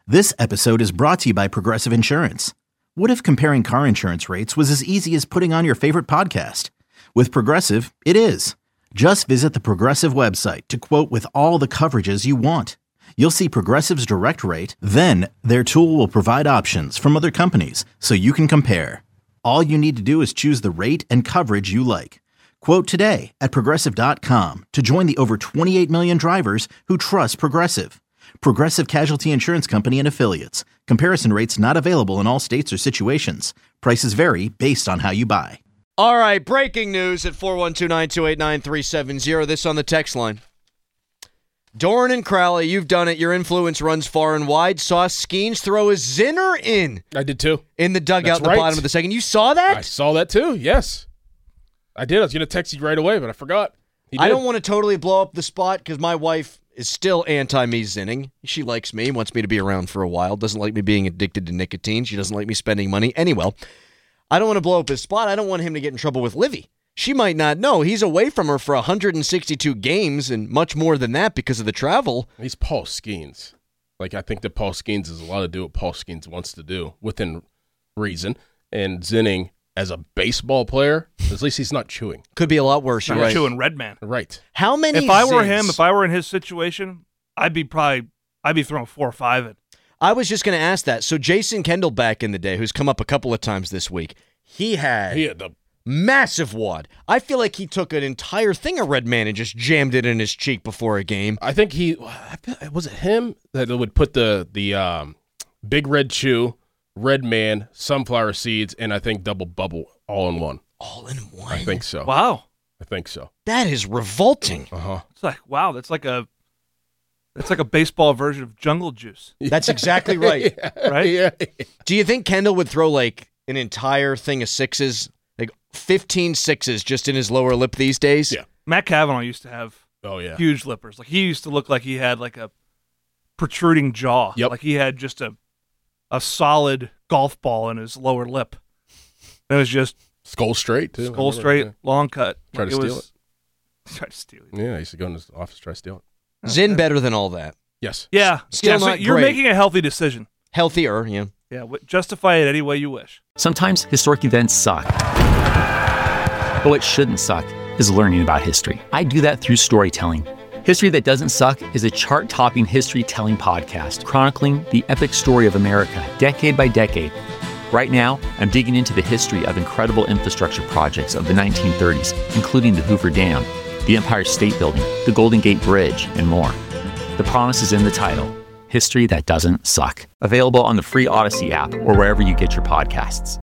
This episode is brought to you by Progressive Insurance. What if comparing car insurance rates was as easy as putting on your favorite podcast? With Progressive, it is. Just visit the Progressive website to quote with all the coverages you want. You'll see Progressive's direct rate, then their tool will provide options from other companies so you can compare. All you need to do is choose the rate and coverage you like. Quote today at Progressive.com to join the over 28 million drivers who trust Progressive. Progressive Casualty Insurance Company and Affiliates. Comparison rates not available in all states or situations. Prices vary based on how you buy. All right, breaking news at 412-928-9370. This on the text line. Doran and Crowley, you've done it. Your influence runs far and wide. Saw Skeens throw a Zinner in. I did too. In the dugout in the bottom of the second. You saw that? I saw that too, yes. I did. I was going to text you right away, but I forgot. I don't want to totally blow up the spot because my wife is still anti-me zinning. She likes me, wants me to be around for a while, doesn't like me being addicted to nicotine. She doesn't like me spending money. Anyway, I don't want to blow up his spot. I don't want him to get in trouble with Livy. She might not know. He's away from her for 162 games and much more than that because of the travel. He's Paul Skeens. I think that Paul Skeens has a lot to do what Paul Skeens wants to do within reason. And zinning as a baseball player, at least he's not chewing. Could be a lot worse. You're right. Chewing Redman. Right. How many? If I were him, if I were in his situation, I'd be throwing 4 or 5 at. I was just going to ask that. So Jason Kendall back in the day, who's come up a couple of times this week, he had the massive wad. I feel like he took an entire thing of Redman and just jammed it in his cheek before a game. I think was it him that would put the Big Red Chew, Redman, sunflower seeds, and I think double bubble all in one. All in one? I think so. Wow. I think so. That is revolting. Uh-huh. It's like, wow, that's like a baseball version of Jungle Juice. That's exactly right. Yeah, right? Yeah. Do you think Kendall would throw like an entire thing of sixes, like 15 sixes just in his lower lip these days? Yeah. Matt Cavanaugh used to have huge lippers. Like he used to look like he had like a protruding jaw. Yep. Like he had just a solid golf ball in his lower lip. It was just skull straight, too. Skull straight, long cut. Try to steal it. Try to steal it. Yeah, I used to go in his office, try to steal it. Zin better than all that. Yes. Yeah. Still so not you're great. making a healthy decision. Healthier, yeah. Yeah, justify it any way you wish. Sometimes historic events suck. But what shouldn't suck is learning about history. I do that through storytelling. History That Doesn't Suck is a chart-topping history-telling podcast chronicling the epic story of America, decade by decade. Right now, I'm digging into the history of incredible infrastructure projects of the 1930s, including the Hoover Dam, the Empire State Building, the Golden Gate Bridge, and more. The promise is in the title, History That Doesn't Suck. Available on the free Odyssey app or wherever you get your podcasts.